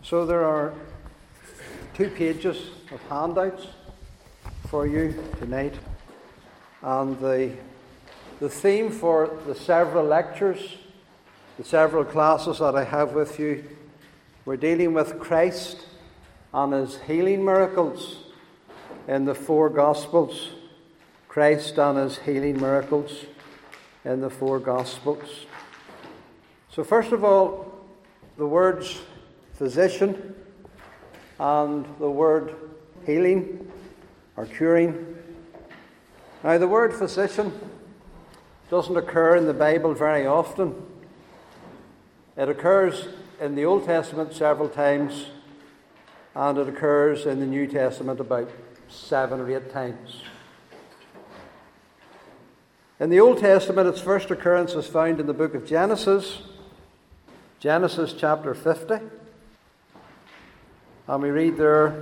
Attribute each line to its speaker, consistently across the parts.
Speaker 1: So there are 2 pages of handouts for you tonight, and the theme for the several lectures, the several classes that I have with you, we're dealing with Christ and His healing miracles in the 4 Gospels. Christ and His healing miracles in the 4 Gospels. So first of all, the words physician and the word healing or curing. Now, the word physician doesn't occur in the Bible very often. It occurs in the Old Testament several times, and it occurs in the New Testament about 7 or 8 times. In the Old Testament, its first occurrence is found in the book of Genesis chapter 50. And we read there,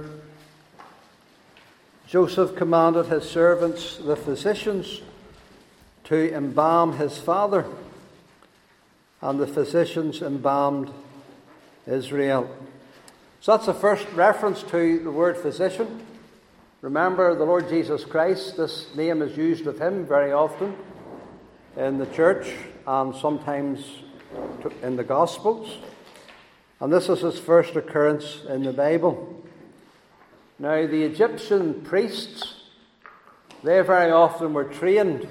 Speaker 1: Joseph commanded his servants, the physicians, to embalm his father, and the physicians embalmed Israel. So that's the first reference to the word physician. Remember the Lord Jesus Christ, this name is used of Him very often in the church and sometimes in the Gospels. And this is His first occurrence in the Bible. Now, the Egyptian priests, they very often were trained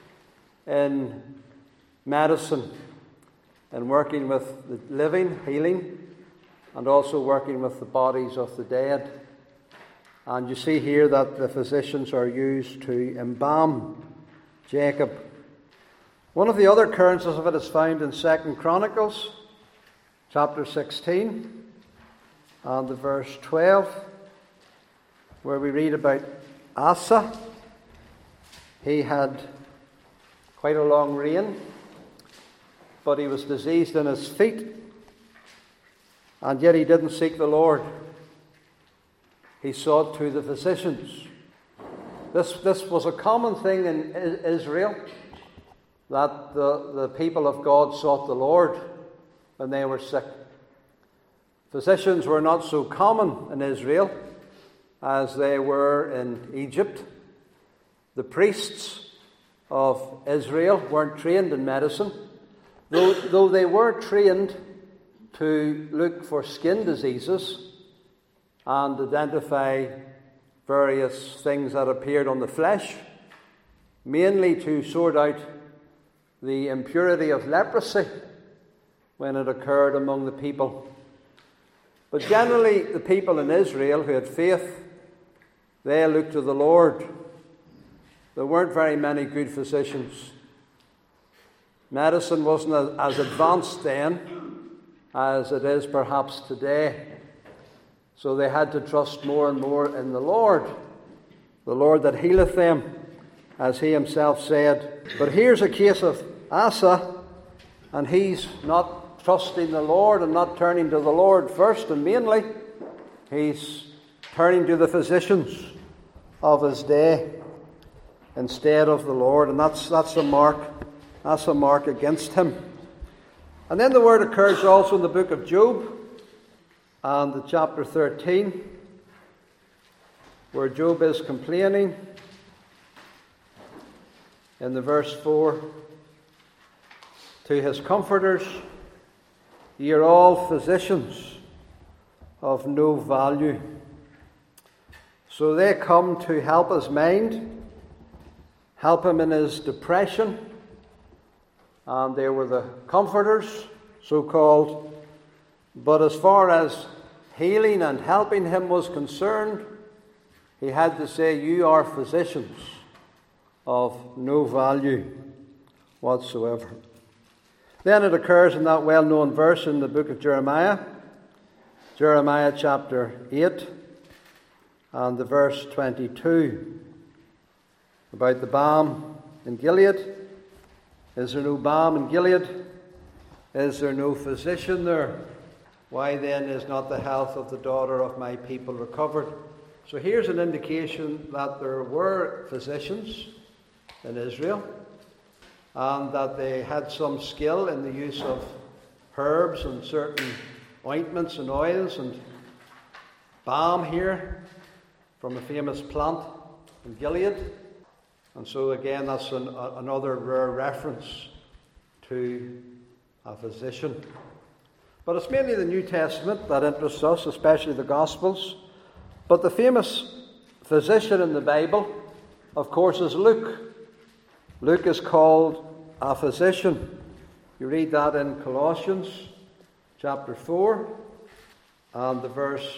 Speaker 1: in medicine and working with the living, healing, and also working with the bodies of the dead. And you see here that the physicians are used to embalm Jacob. One of the other occurrences of it is found in 2 Chronicles chapter 16 and the verse 12, where we read about Asa. He had quite a long reign, but he was diseased in his feet, and yet he didn't seek the Lord. He sought to the physicians. This was a common thing in Israel, that the people of God sought the Lord when they were sick. Physicians were not so common in Israel as they were in Egypt. The priests of Israel weren't trained in medicine, though they were trained to look for skin diseases and identify various things that appeared on the flesh, mainly to sort out the impurity of leprosy when it occurred among the people. But generally, the people in Israel who had faith, they looked to the Lord. There weren't very many good physicians. Medicine wasn't as advanced then as it is perhaps today. So they had to trust more and more in the Lord that healeth them, as He Himself said. But here's a case of Asa, and he's not trusting the Lord and not turning to the Lord first and mainly. He's turning to the physicians of his day instead of the Lord, and that's a mark against him. And then the word occurs also in the book of Job and the chapter 13, where Job is complaining in the verse 4 to his comforters, "Ye are all physicians of no value." So they come to help his mind, help him in his depression, and they were the comforters, so-called. But as far as healing and helping him was concerned, he had to say, "You are physicians of no value whatsoever." Then it occurs in that well-known verse in the book of Jeremiah chapter 8 and the verse 22, about the balm in Gilead. Is there no balm in Gilead? Is there no physician there? Why then is not the health of the daughter of my people recovered? So here's an indication that there were physicians in Israel, and that they had some skill in the use of herbs and certain ointments and oils and balm here from a famous plant in Gilead. And so again, that's another rare reference to a physician. But it's mainly the New Testament that interests us, especially the Gospels. But the famous physician in the Bible, of course, is Luke. Luke is called a physician. You read that in Colossians chapter 4 and the verse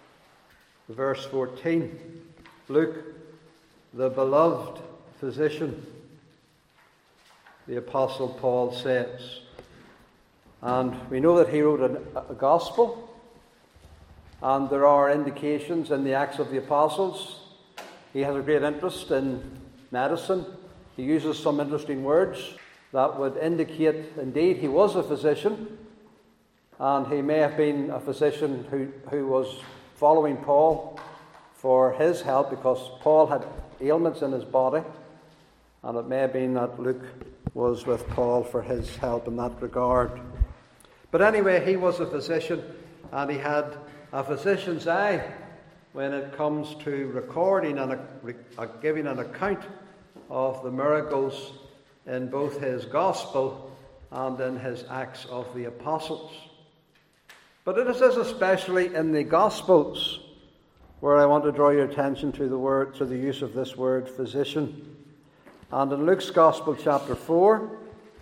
Speaker 1: 14. Luke, the beloved physician, the Apostle Paul says. And we know that he wrote a gospel, and there are indications in the Acts of the Apostles. He has a great interest in medicine. He uses some interesting words that would indicate, indeed, he was a physician, and he may have been a physician who was following Paul for his help, because Paul had ailments in his body, and it may have been that Luke was with Paul for his help in that regard. But anyway, he was a physician, and he had a physician's eye when it comes to recording and giving an account of the miracles in both his Gospel and in his Acts of the Apostles. But it is especially in the Gospels where I want to draw your attention to the use of this word physician. And in Luke's Gospel, chapter 4,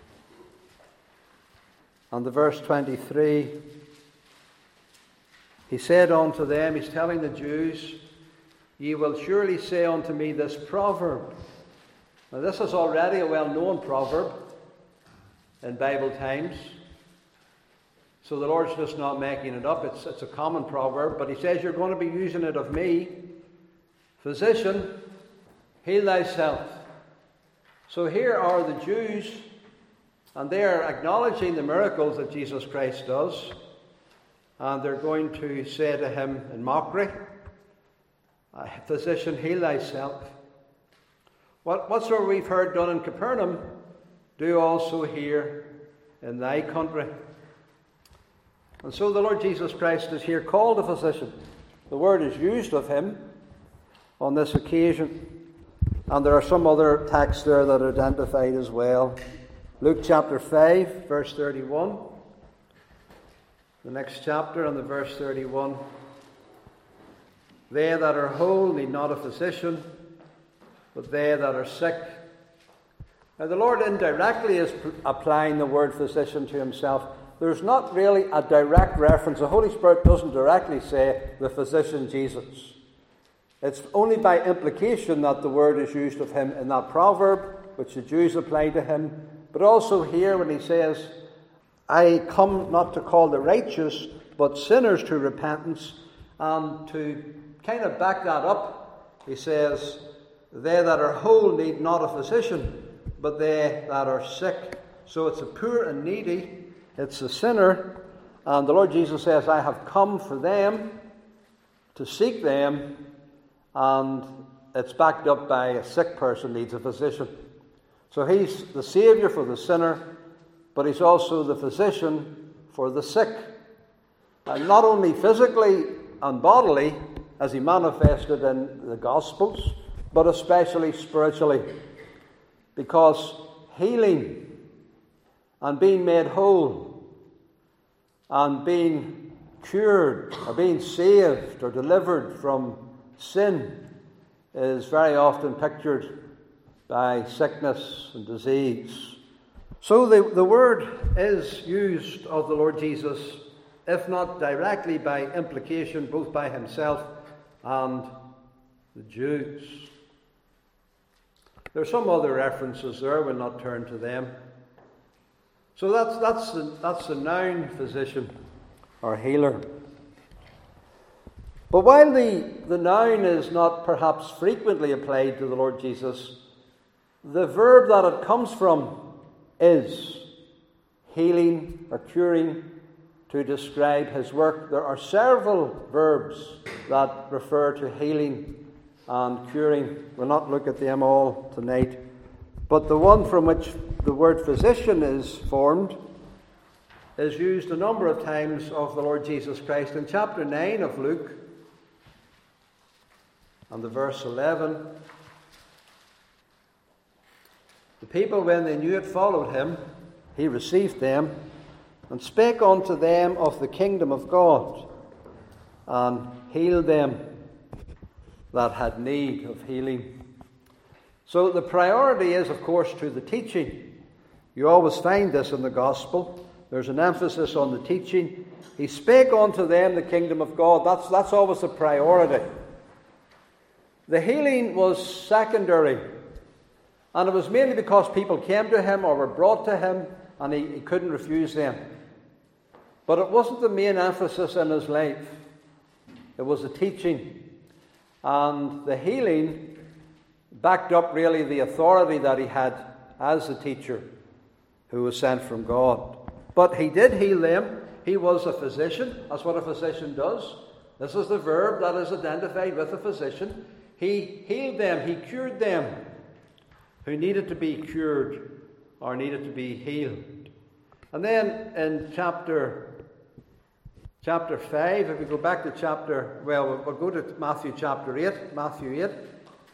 Speaker 1: and the verse 23, he said unto them, he's telling the Jews, ye will surely say unto me this proverb. Now this is already a well-known proverb in Bible times. So the Lord's just not making it up. It's a common proverb. But he says, you're going to be using it of me. Physician, heal thyself. So here are the Jews, and they are acknowledging the miracles that Jesus Christ does. And they're going to say to him in mockery, physician, heal thyself. Whatsoever we've heard done in Capernaum, do also here in thy country. And so the Lord Jesus Christ is here called a physician. The word is used of him on this occasion. And there are some other texts there that are identified as well. Luke chapter 5, verse 31. The next chapter and the verse 31. They that are whole need not a physician, but they that are sick. Now the Lord indirectly is applying the word physician to himself. There's not really a direct reference. The Holy Spirit doesn't directly say the physician Jesus. It's only by implication that the word is used of him in that proverb, which the Jews apply to him. But also here when he says, I come not to call the righteous, but sinners to repentance. And to kind of back that up, he says, they that are whole need not a physician, but they that are sick. So it's the poor and needy, it's the sinner. And the Lord Jesus says, I have come for them, to seek them. And it's backed up by a sick person needs a physician. So he's the Saviour for the sinner, but he's also the physician for the sick. And not only physically and bodily, as he manifested in the Gospels, but especially spiritually. Because healing and being made whole and being cured or being saved or delivered from sin is very often pictured by sickness and disease. So the word is used of the Lord Jesus, if not directly, by implication, both by himself and the Jews. There are some other references there, we'll not turn to them. So that's the noun physician or healer. But while the noun is not perhaps frequently applied to the Lord Jesus, the verb that it comes from is healing or curing to describe his work. There are several verbs that refer to healing and curing. We'll not look at them all tonight. But the one from which the word physician is formed is used a number of times of the Lord Jesus Christ. In chapter 9 of Luke, and the verse 11, the people, when they knew it, followed him. He received them, and spake unto them of the kingdom of God, and healed them that had need of healing. So the priority is, of course, to the teaching. You always find this in the gospel. There's an emphasis on the teaching. He spake unto them the kingdom of God. That's always the priority. The healing was secondary. And it was mainly because people came to him or were brought to him, and he couldn't refuse them. But it wasn't the main emphasis in his life. It was the teaching. And the healing backed up really the authority that he had as a teacher who was sent from God. But he did heal them. He was a physician. That's what a physician does. This is the verb that is identified with a physician. He healed them. He cured them who needed to be cured or needed to be healed. And then in chapter 5, if we go back to we'll go to Matthew chapter 8, Matthew 8.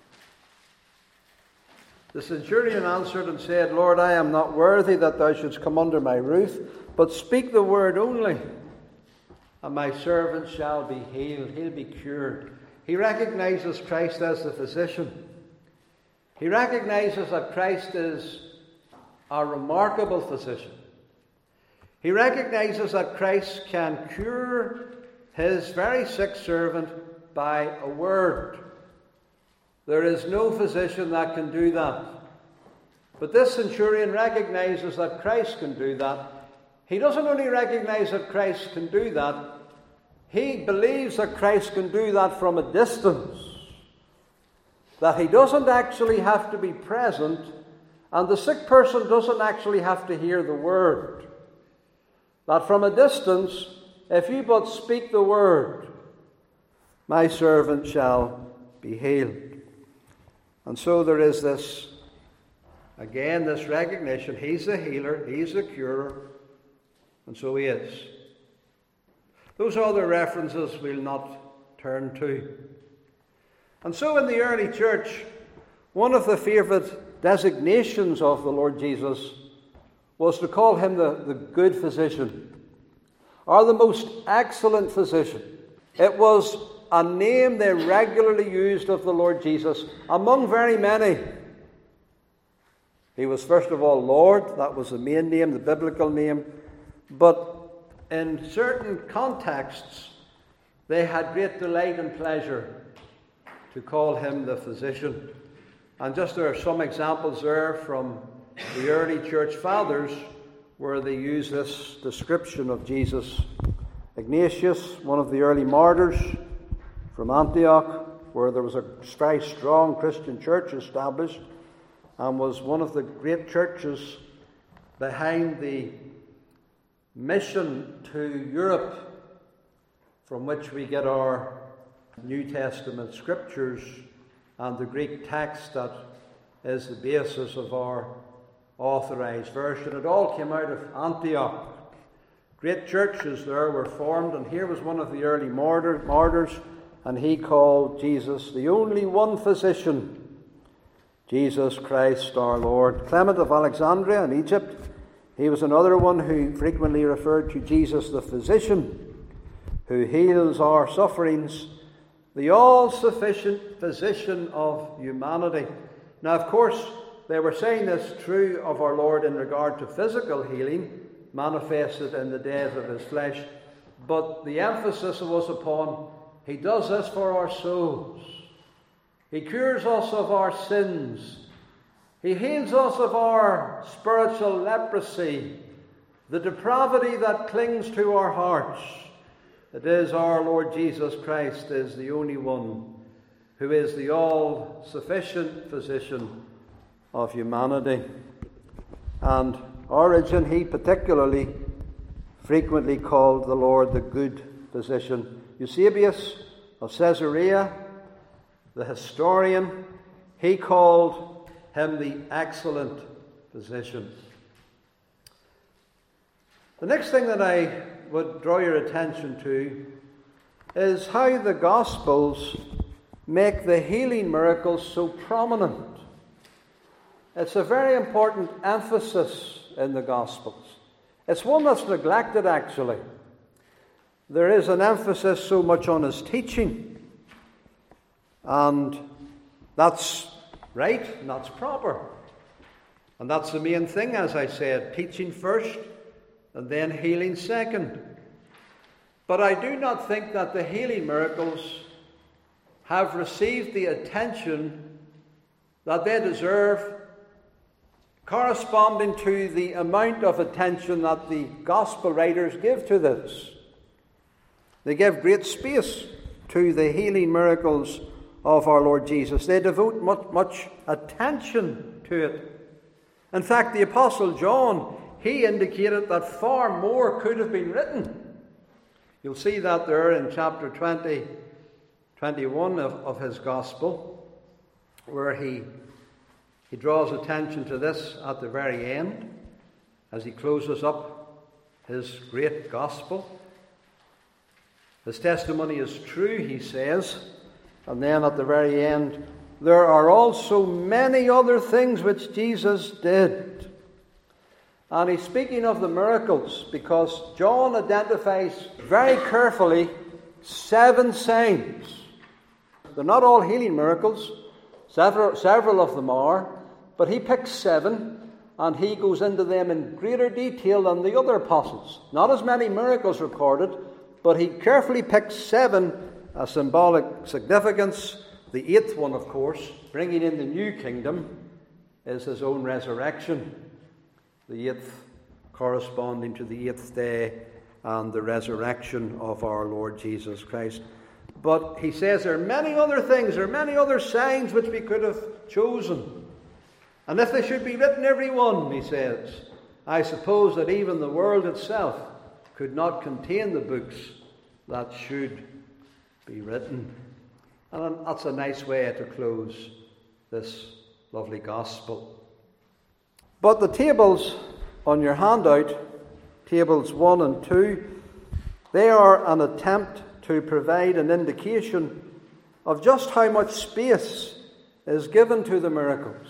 Speaker 1: The centurion answered and said, Lord, I am not worthy that thou shouldst come under my roof, but speak the word only, and my servant shall be healed. He'll be cured. He recognizes Christ as the physician. He recognizes that Christ is a remarkable physician. He recognizes that Christ can cure his very sick servant by a word. There is no physician that can do that. But this centurion recognizes that Christ can do that. He doesn't only recognize that Christ can do that, he believes that Christ can do that from a distance. That he doesn't actually have to be present, and the sick person doesn't actually have to hear the word. That from a distance, if you but speak the word, my servant shall be healed. And so there is this recognition. He's the healer, he's the curer, and so he is. Those other references we'll not turn to. And so in the early church, one of the favourite designations of the Lord Jesus was to call him the good physician, or the most excellent physician. It was a name they regularly used of the Lord Jesus among very many. He was first of all Lord. That was the main name, the biblical name. But in certain contexts, they had great delight and pleasure to call him the physician. And just there are some examples there from the early church fathers where they use this description of Jesus. Ignatius, one of the early martyrs from Antioch, where there was a very strong Christian church established and was one of the great churches behind the mission to Europe, from which we get our New Testament scriptures and the Greek text that is the basis of our authorized version. It all came out of Antioch. Great churches there were formed, and here was one of the early martyrs, and he called Jesus the only one physician, Jesus Christ our Lord. Clement of Alexandria in Egypt, he was another one who frequently referred to Jesus the physician, who heals our sufferings, the all-sufficient physician of humanity. Now, of course, they were saying this true of our Lord in regard to physical healing, manifested in the death of his flesh, but the emphasis was upon he does this for our souls. He cures us of our sins. He heals us of our spiritual leprosy, the depravity that clings to our hearts. It is our Lord Jesus Christ is the only one who is the all-sufficient physician of humanity. And Origen, he particularly frequently called the Lord the good physician. Eusebius of Caesarea, the historian, he called him the excellent physician. The next thing that I would draw your attention to is how the Gospels make the healing miracles so prominent. It's a very important emphasis in the Gospels. It's one that's neglected, actually. There is an emphasis so much on his teaching, and that's right, and that's proper. And that's the main thing, as I said, teaching first, and then healing second. But I do not think that the healing miracles have received the attention that they deserve, corresponding to the amount of attention that the Gospel writers give to this. They give great space to the healing miracles of our Lord Jesus. They devote much attention to it. In fact, the Apostle John, he indicated that far more could have been written. You'll see that there in chapter 21 of his Gospel, where he draws attention to this at the very end, as he closes up his great Gospel. His testimony is true, he says, and then at the very end, there are also many other things which Jesus did. And he's speaking of the miracles because John identifies very carefully 7 signs. They're not all healing miracles. Several of them are. But he picks 7 and he goes into them in greater detail than the other apostles. Not as many miracles recorded, but he carefully picks 7 as symbolic significance. The 8th one, of course, bringing in the new kingdom, is his own resurrection. The 8th corresponding to the 8th day and the resurrection of our Lord Jesus Christ. But he says there are many other things, there are many other signs which we could have chosen. And if they should be written, every one, he says, I suppose that even the world itself could not contain the books that should be written. And that's a nice way to close this lovely gospel. But the tables on your handout, tables 1 and 2, they are an attempt to provide an indication of just how much space is given to the miracles.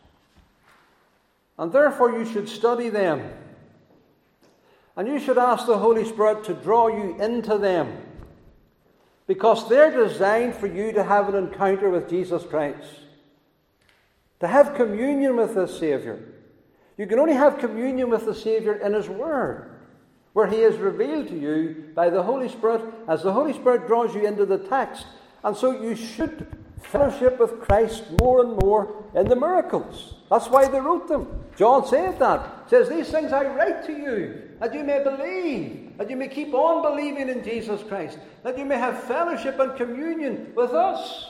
Speaker 1: And therefore you should study them. And you should ask the Holy Spirit to draw you into them. Because they're designed for you to have an encounter with Jesus Christ. To have communion with the Saviour. You can only have communion with the Saviour in His Word, where He is revealed to you by the Holy Spirit as the Holy Spirit draws you into the text. And so you should fellowship with Christ more and more in the miracles. That's why they wrote them. John said that. He says, these things I write to you, that you may believe, that you may keep on believing in Jesus Christ, that you may have fellowship and communion with us.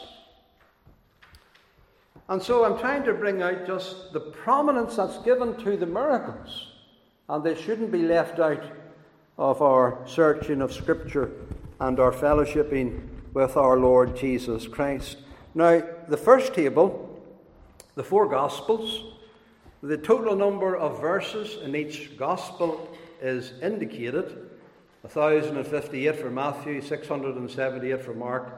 Speaker 1: And so I'm trying to bring out just the prominence that's given to the miracles. And they shouldn't be left out of our searching of Scripture and our fellowshipping with our Lord Jesus Christ. Now, the first table, the 4 Gospels, the total number of verses in each Gospel is indicated. 1,058 for Matthew, 678 for Mark,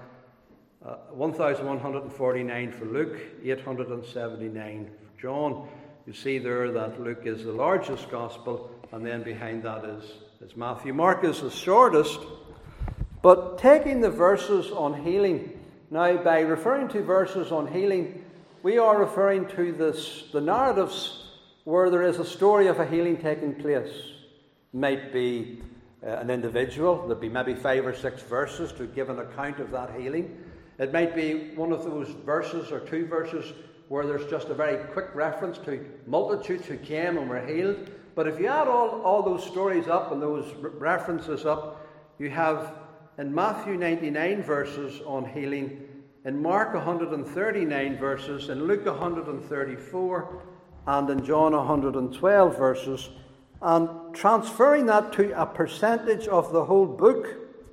Speaker 1: 1,149 for Luke, 879 for John. You see there that Luke is the largest Gospel, and then behind that is Matthew. Mark is the shortest. But taking the verses on healing, now by referring to verses on healing, we are referring to the narratives where there is a story of a healing taking place. It might be an individual. There'd be maybe 5 or 6 verses to give an account of that healing. It might be one of those verses or 2 verses where there's just a very quick reference to multitudes who came and were healed. But if you add all those stories up and those references up, you have in Matthew 99 verses on healing, in Mark 139 verses, in Luke 134, and in John 112 verses. And transferring that to a percentage of the whole book,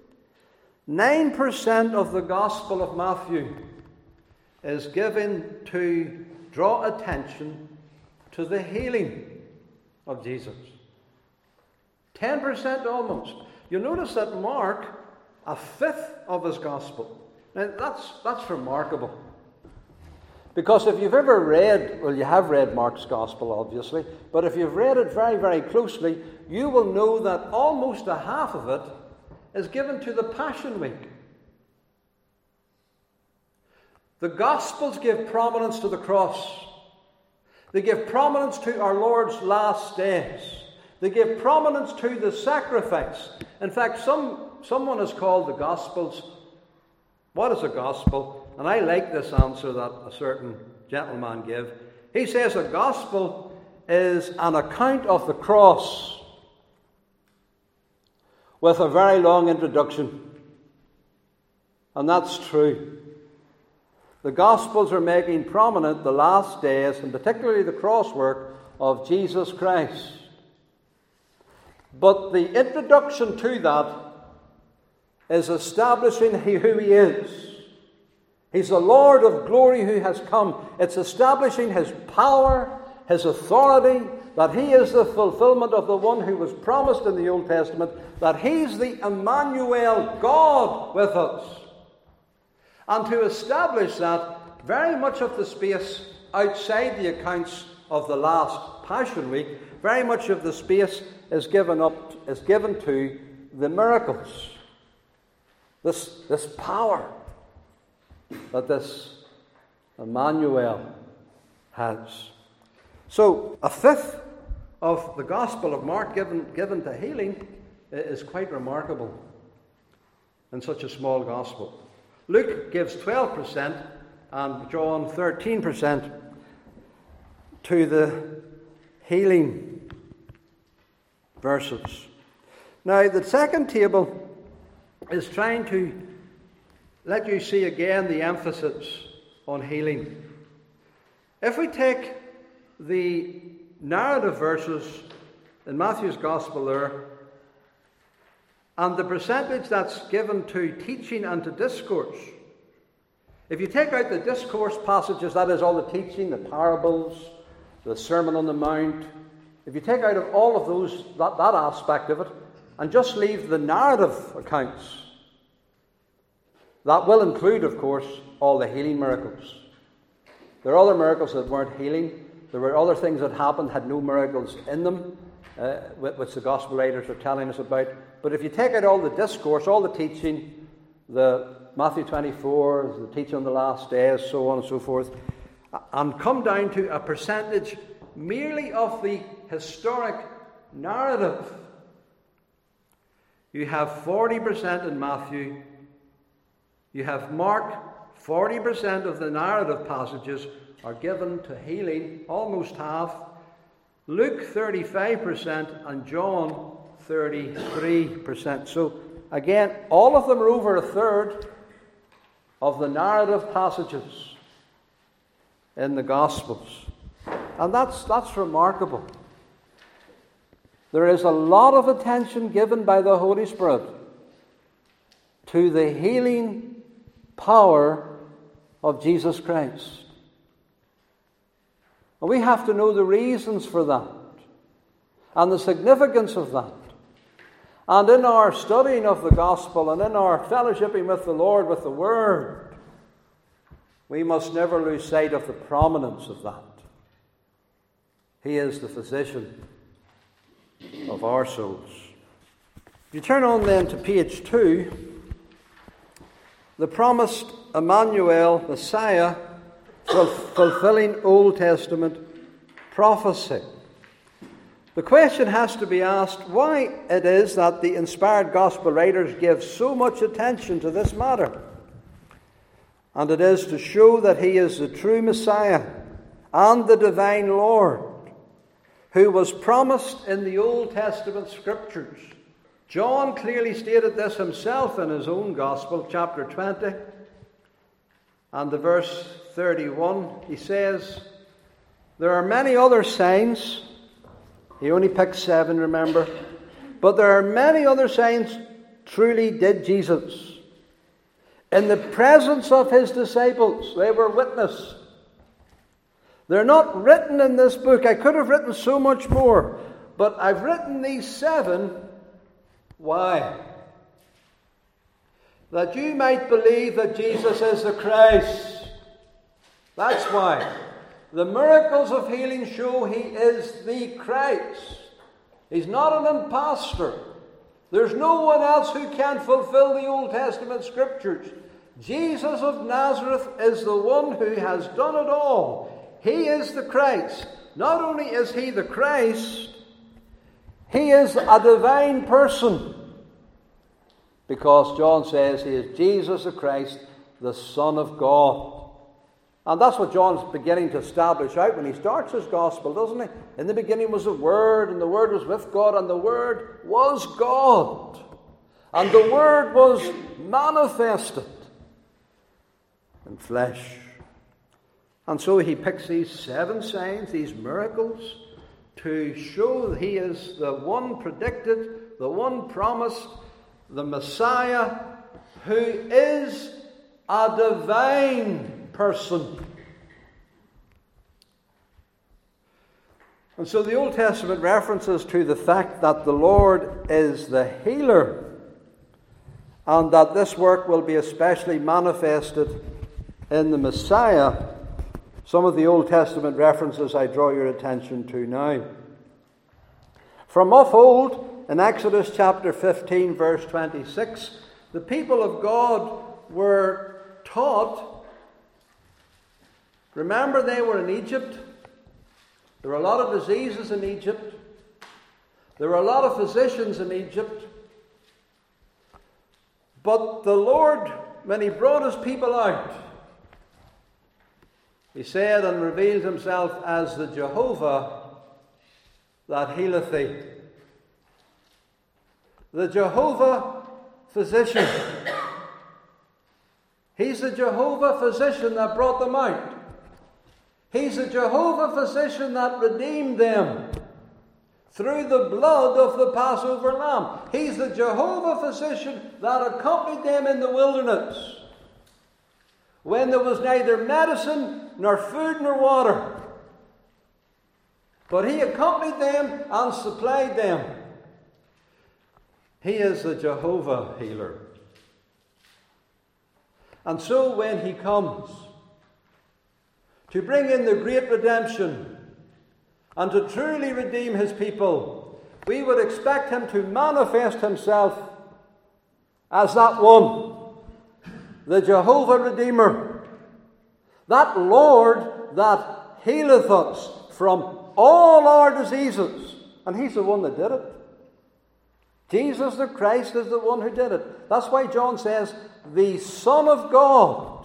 Speaker 1: 9% of the Gospel of Matthew is given to draw attention to the healing of Jesus. 10% almost. You'll notice that Mark, a fifth of his gospel. Now that's remarkable. Because if you've ever read, well, you have read Mark's gospel, obviously, but if you've read it very, very closely, you will know that almost a half of it is given to the Passion Week. The Gospels give prominence to the cross. They give prominence to our Lord's last days. They give prominence to the sacrifice. In fact, someone has called the Gospels, what is a gospel? And I like this answer that a certain gentleman gave. He says a gospel is an account of the cross with a very long introduction. And that's true. The Gospels are making prominent the last days, and particularly the cross work of Jesus Christ. But the introduction to that is establishing who He is. He's the Lord of glory who has come. It's establishing His power, His authority, that He is the fulfillment of the one who was promised in the Old Testament, that He's the Emmanuel, God with us. And to establish that, very much of the space outside the accounts of the last Passion Week, very much of the space is given to the miracles. This power that this Emmanuel has. So, a fifth of the Gospel of Mark given to healing is quite remarkable in such a small Gospel. Luke gives 12% and John 13% to the healing verses. Now, the second table is trying to let you see again the emphasis on healing. If we take the narrative verses in Matthew's Gospel there, and the percentage that's given to teaching and to discourse, if you take out the discourse passages, that is all the teaching, the parables, the Sermon on the Mount, if you take out of all of those, that aspect of it, and just leave the narrative accounts, that will include, of course, all the healing miracles. There are other miracles that weren't healing. There were other things that happened, had no miracles in them, which the Gospel writers are telling us about. But if you take out all the discourse, all the teaching, the Matthew 24, the teaching on the last days, so on and so forth, and come down to a percentage merely of the historic narrative, you have 40% in Matthew. You have Mark, 40% of the narrative passages are given to healing, almost half. Luke, 35%, and John, 33%. So, again, all of them are over a third of the narrative passages in the Gospels. And that's remarkable. There is a lot of attention given by the Holy Spirit to the healing power of Jesus Christ. And we have to know the reasons for that and the significance of that. And in our studying of the gospel and in our fellowshipping with the Lord, with the Word, we must never lose sight of the prominence of that. He is the physician of our souls. If you turn on then to page 2, the promised Emmanuel, Messiah, fulfilling Old Testament prophecy. The question has to be asked why it is that the inspired gospel writers give so much attention to this matter. And it is to show that He is the true Messiah and the divine Lord, who was promised in the Old Testament Scriptures. John clearly stated this himself in his own Gospel, chapter 20, and the verse 31. He says, there are many other signs. He only picked 7, remember. But there are many other signs truly did Jesus. In the presence of His disciples, they were witness. They're not written in this book. I could have written so much more. But I've written these 7 Why? That you might believe that Jesus is the Christ. That's why. The miracles of healing show he is the Christ. He's not an impostor. There's no one else who can fulfill the Old Testament scriptures. Jesus of Nazareth is the one who has done it all. He is the Christ. Not only is he the Christ, he is a divine person. Because John says he is Jesus the Christ, the Son of God. And that's what John's beginning to establish out when he starts his gospel, doesn't he? In the beginning was the Word, and the Word was with God, and the Word was God. And the Word was manifested in flesh. And so he picks these 7 signs, these miracles, to show that he is the one predicted, the one promised, the Messiah, who is a divine person. And so the Old Testament references to the fact that the Lord is the healer, and that this work will be especially manifested in the Messiah. Some of the Old Testament references I draw your attention to now. From of old, in Exodus chapter 15, verse 26, the people of God were taught. Remember, they were in Egypt. There were a lot of diseases in Egypt. There were a lot of physicians in Egypt. But the Lord, when he brought his people out, he said and revealed himself as the Jehovah that healeth thee. The Jehovah physician. He's the Jehovah physician that brought them out. He's the Jehovah physician that redeemed them through the blood of the Passover lamb. He's the Jehovah physician that accompanied them in the wilderness when there was neither medicine nor food nor water. But he accompanied them and supplied them. He is the Jehovah healer. And so when he comes to bring in the great redemption and to truly redeem his people, we would expect him to manifest himself as that one, the Jehovah Redeemer, that Lord that healeth us from all our diseases. And he's the one that did it. Jesus the Christ is the one who did it. That's why John says, the Son of God.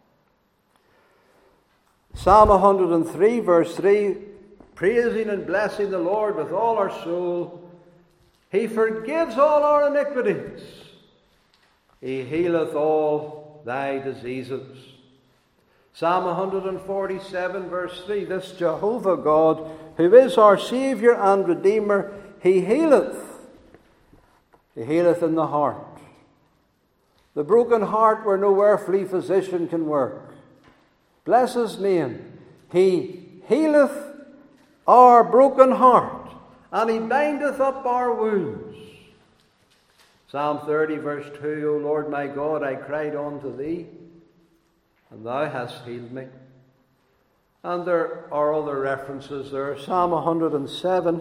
Speaker 1: Psalm 103, verse 3, praising and blessing the Lord with all our soul. He forgives all our iniquities. He healeth all thy diseases. Psalm 147, verse 3, this Jehovah God, who is our Saviour and Redeemer, he healeth. He healeth in the heart. The broken heart where no earthly physician can work. Bless his name. He healeth our broken heart, and he bindeth up our wounds. Psalm 30, verse 2, O Lord my God, I cried unto thee, and thou hast healed me. And there are other references there. Psalm 107,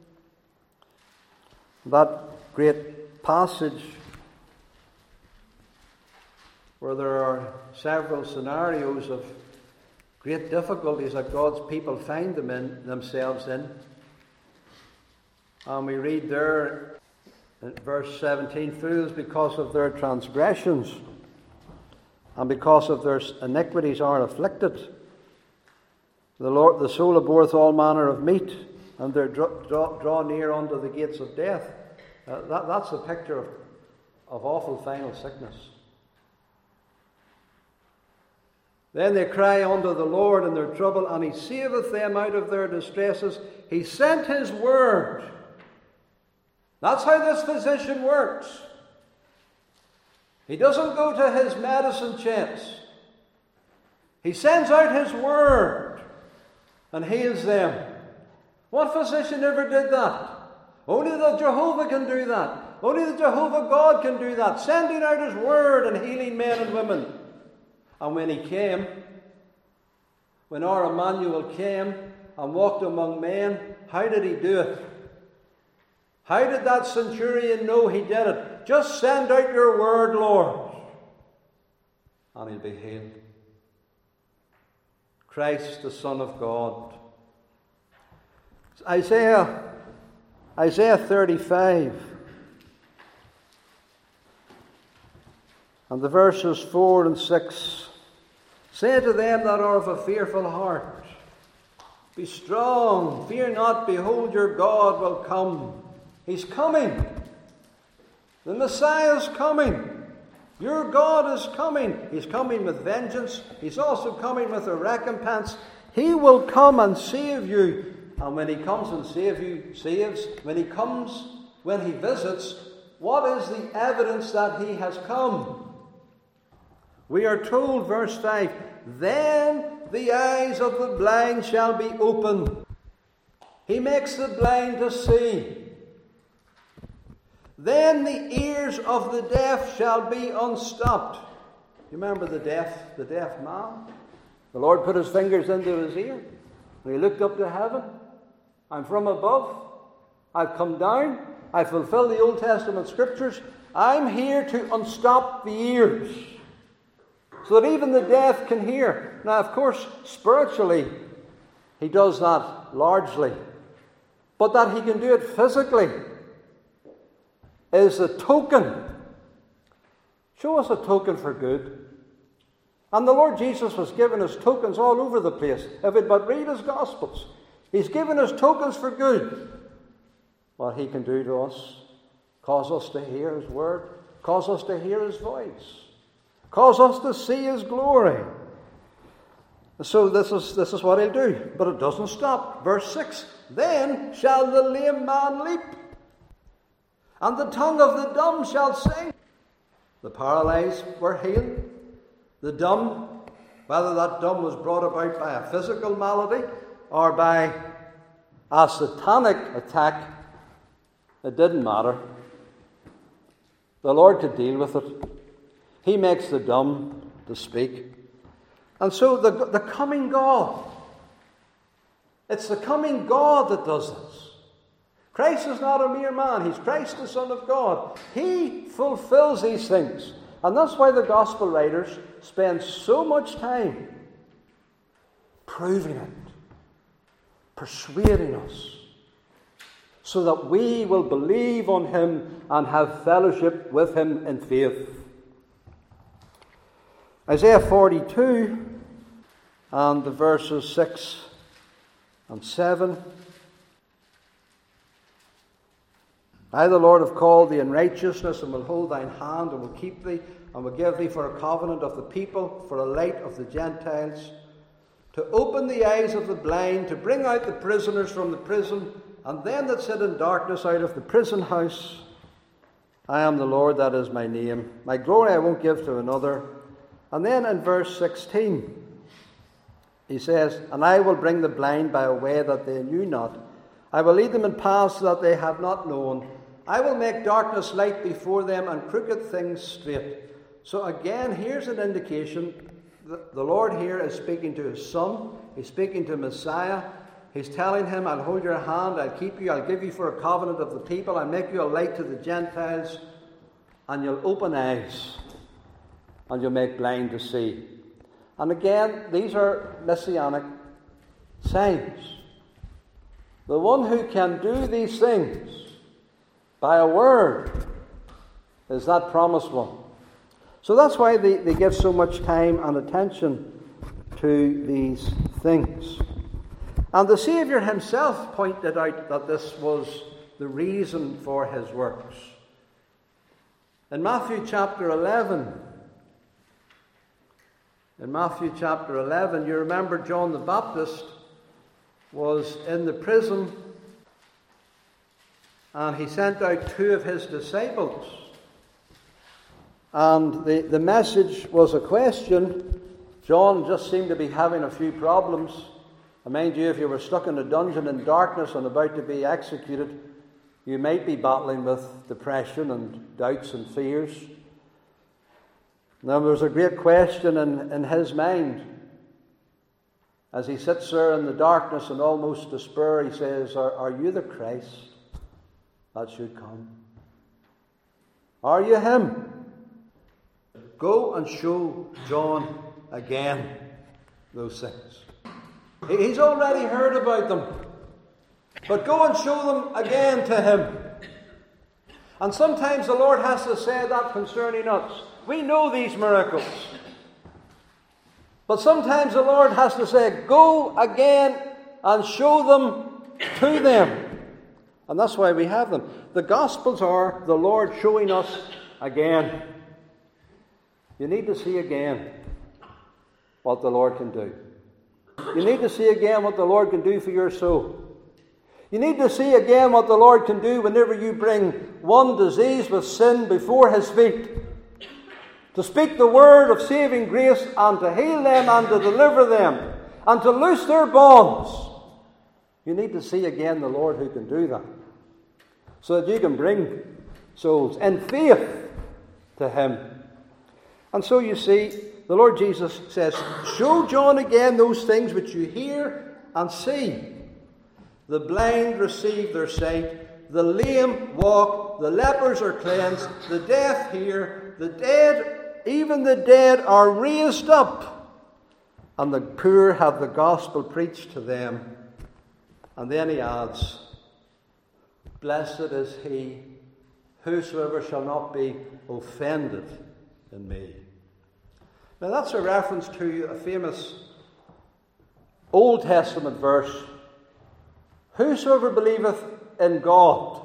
Speaker 1: that great passage where there are several scenarios of great difficulties that God's people find themselves in. And we read there in verse 17, fools because of their transgressions and because of their iniquities are afflicted. The soul abhorreth all manner of meat, and they draw near unto the gates of death. That's a picture of awful final sickness. Then they cry unto the Lord in their trouble, and he saveth them out of their distresses. He sent his word. That's how this physician works. He doesn't go to his medicine chest. He sends out his word and heals them. What physician ever did that? Only the Jehovah can do that. Only the Jehovah God can do that, sending out His word and healing men and women. And when He came, when our Emmanuel came and walked among men, how did He do it? How did that centurion know He did it? Just send out your word, Lord, and he'll be healed. Christ, the Son of God. Isaiah 35 and the verses 4 and 6. Say to them that are of a fearful heart, be strong, fear not, behold your God will come. He's coming. The Messiah is coming. Your God is coming. He's coming with vengeance. He's also coming with a recompense. He will come and save you. And when He comes and saves, when He visits, what is the evidence that He has come? We are told, verse 5, then the eyes of the blind shall be opened. He makes the blind to see. Then the ears of the deaf shall be unstopped. You remember the deaf man? The Lord put His fingers into his ear, and he looked up to heaven. I'm from above. I've come down. I fulfill the Old Testament scriptures. I'm here to unstop the ears, so that even the deaf can hear. Now, of course, spiritually, He does that largely. But that He can do it physically is a token. Show us a token for good. And the Lord Jesus was giving us tokens all over the place. If we'd but read His Gospels, He's given us tokens for good. What He can do to us, cause us to hear His word, cause us to hear His voice, cause us to see His glory. So this is what He'll do. But it doesn't stop. Verse 6, then shall the lame man leap, and the tongue of the dumb shall sing. The paralyzed were healed. The dumb, whether that dumb was brought about by a physical malady or by a satanic attack, it didn't matter. The Lord could deal with it. He makes the dumb to speak. And so the coming God, it's the coming God that does this. Christ is not a mere man. He's Christ, the Son of God. He fulfills these things. And that's why the gospel writers spend so much time proving it, persuading us, so that we will believe on Him and have fellowship with Him in faith. Isaiah 42 and the verses 6 and 7. I, the Lord, have called thee in righteousness, and will hold thine hand, and will keep thee, and will give thee for a covenant of the people, for a light of the Gentiles, to open the eyes of the blind, to bring out the prisoners from the prison, and them that sit in darkness out of the prison house. I am the Lord, that is my name. My glory I won't give to another. And then in verse 16, He says, and I will bring the blind by a way that they knew not. I will lead them in paths that they have not known. I will make darkness light before them, and crooked things straight. So again, here's an indication that the Lord here is speaking to His Son. He's speaking to Messiah. He's telling Him, I'll hold your hand, I'll keep you, I'll give you for a covenant of the people, I'll make you a light to the Gentiles, and you'll open eyes, and you'll make blind to see. And again, these are messianic signs. The one who can do these things by a word is that promised one. So that's why they give so much time and attention to these things. And the Saviour Himself pointed out that this was the reason for His works. In Matthew chapter 11, you remember John the Baptist was in the prison, and he sent out 2 of his disciples. And the message was a question. John just seemed to be having a few problems. And mind you, if you were stuck in a dungeon in darkness and about to be executed, You might be battling with depression and doubts and fears. Now, there's a great question in his mind. As he sits there in the darkness and almost despair, he says, Are you the Christ that should come? Are you him? Go and show John again those things. He's already heard about them. But go and show them again to him. And sometimes the Lord has to say that concerning us. We know these miracles. But sometimes the Lord has to say, go again and show them to them. And that's why we have them. The Gospels are the Lord showing us again. You need to see again what the Lord can do. You need to see again what the Lord can do for your soul. You need to see again what the Lord can do whenever you bring one diseased with sin before his feet. To speak the word of saving grace and to heal them and to deliver them and to loose their bonds. You need to see again the Lord who can do that. So that you can bring souls in faith to him. And so you see, the Lord Jesus says, show John again those things which you hear and see. The blind receive their sight, the lame walk, the lepers are cleansed, the deaf hear, the dead, even the dead, are raised up, and the poor have the gospel preached to them. And then he adds, blessed is he whosoever shall not be offended in me. Now that's a reference to a famous Old Testament verse. Whosoever believeth in God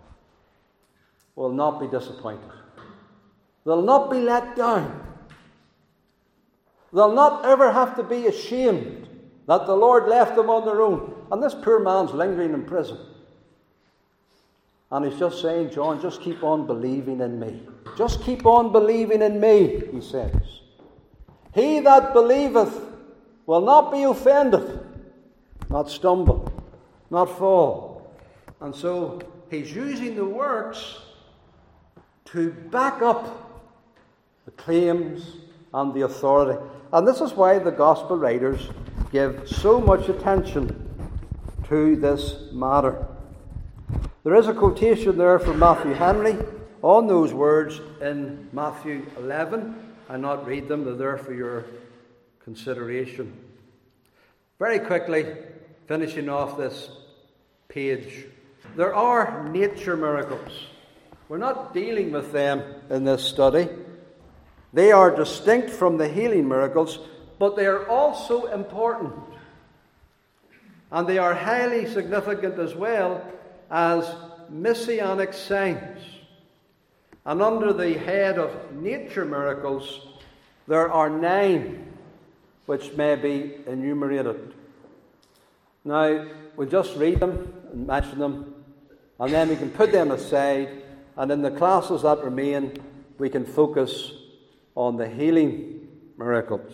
Speaker 1: will not be disappointed. They'll not be let down. They'll not ever have to be ashamed that the Lord left them on their own. And this poor man's lingering in prison. And he's just saying, John, just keep on believing in me. Just keep on believing in me, he says. He that believeth will not be offended, not stumble, not fall. And so he's using the works to back up the claims and the authority. And this is why the gospel writers give so much attention to this matter. There is a quotation there from Matthew Henry on those words in Matthew 11. I'll not read them, they're there for your consideration. Very quickly, finishing off this page. There are nature miracles. We're not dealing with them in this study. They are distinct from the healing miracles, but they are also important. And they are highly significant as well as messianic signs. And under the head of nature miracles, there are 9 which may be enumerated. Now, we'll just read them and mention them, and then we can put them aside, and in the classes that remain, we can focus on the healing miracles.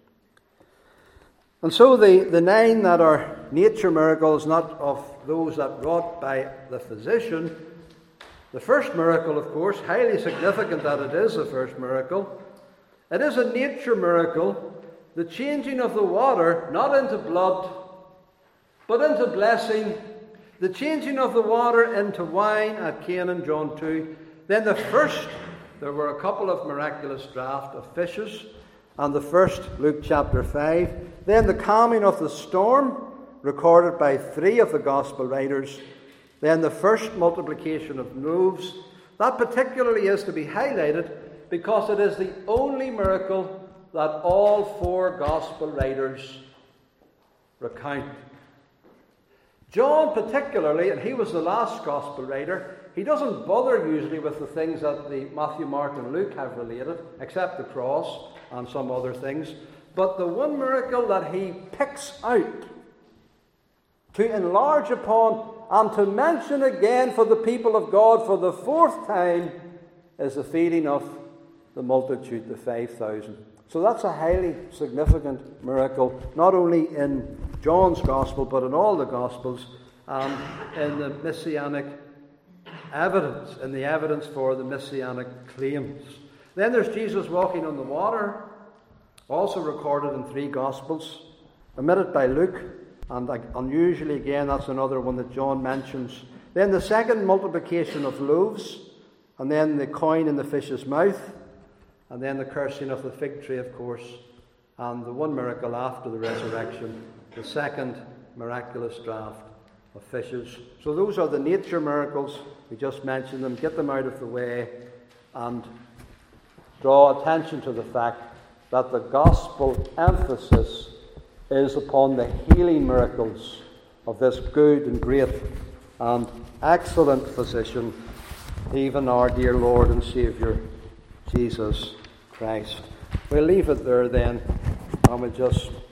Speaker 1: And so the 9 that are nature miracles, not of those that wrought by the physician. The first miracle, of course, highly significant that it is the first miracle. It is a nature miracle, the changing of the water, not into blood, but into blessing. The changing of the water into wine at Cana, John 2. Then the first, there were a couple of miraculous draughts of fishes. And the first, Luke chapter 5. Then the calming of the storm, recorded by 3 of the gospel writers. Then the first multiplication of loaves. That particularly is to be highlighted because it is the only miracle that all 4 gospel writers recount. John particularly, and he was the last gospel writer, he doesn't bother usually with the things that the Matthew, Mark and Luke have related, except the cross and some other things. But the one miracle that he picks out to enlarge upon and to mention again for the people of God for the 4th time is the feeding of the multitude, the 5,000. So that's a highly significant miracle, not only in John's Gospel, but in all the Gospels and in the Messianic evidence, in the evidence for the messianic claims. Then there's Jesus walking on the water, also recorded in 3 Gospels, omitted by Luke, and unusually again, that's another one that John mentions. Then the second multiplication of loaves, and then the coin in the fish's mouth, and then the cursing of the fig tree, of course, and the one miracle after the resurrection, the second miraculous draught of fishes. So those are the nature miracles. We just mentioned them, get them out of the way, and draw attention to the fact that the gospel emphasis is upon the healing miracles of this good and great and excellent physician, even our dear Lord and Saviour, Jesus Christ. We'll leave it there then, and we'll just